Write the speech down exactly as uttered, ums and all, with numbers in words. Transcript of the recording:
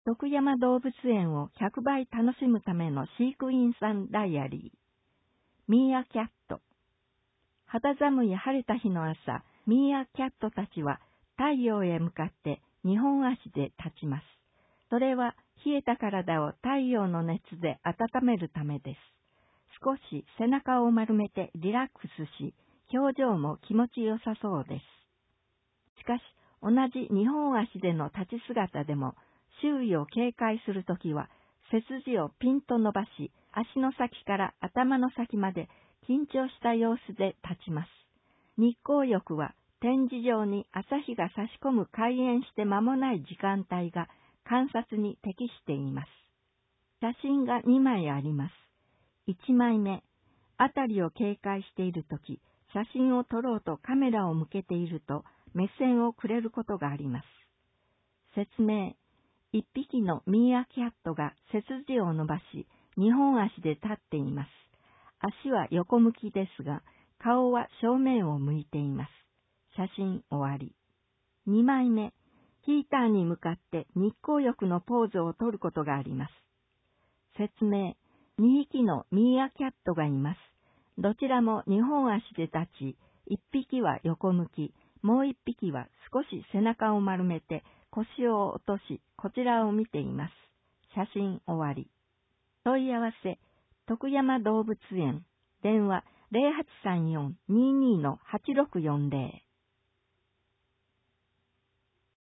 徳山動物園をひゃくばい楽しむための飼育員さんダイアリー。ミーアキャット。肌寒い晴れた日の朝、ミーアキャットたちは太陽へ向かってにほん足で立ちます。それは冷えた体を太陽の熱で温めるためです。少し背中を丸めてリラックスし、表情も気持ちよさそうです。しかし、同じにほん足での立ち姿でも、周囲を警戒するときは、背筋をピンと伸ばし、足の先から頭の先まで緊張した様子で立ちます。日光浴は展示場に朝日が差し込む開園して間もない時間帯が観察に適しています。写真がにまいあります。いちまいめ、あたりを警戒しているとき、写真を撮ろうとカメラを向けていると目線をくれることがあります。説明。一匹のミーアキャットが背筋を伸ばし、にほん足で立っています。足は横向きですが、顔は正面を向いています。写真終わり。にまいめ、ヒーターに向かって日光浴のポーズを取ることがあります。説明。にひきのミーアキャットがいます。どちらもにほん足で立ち、いっぴきは横向き、もういっぴきは少し背中を丸めて腰を落とし、こちらを見ています。写真終わり。問い合わせ、徳山動物園、電話 ゼロはちさんよん にーにー はちろくよんゼロ。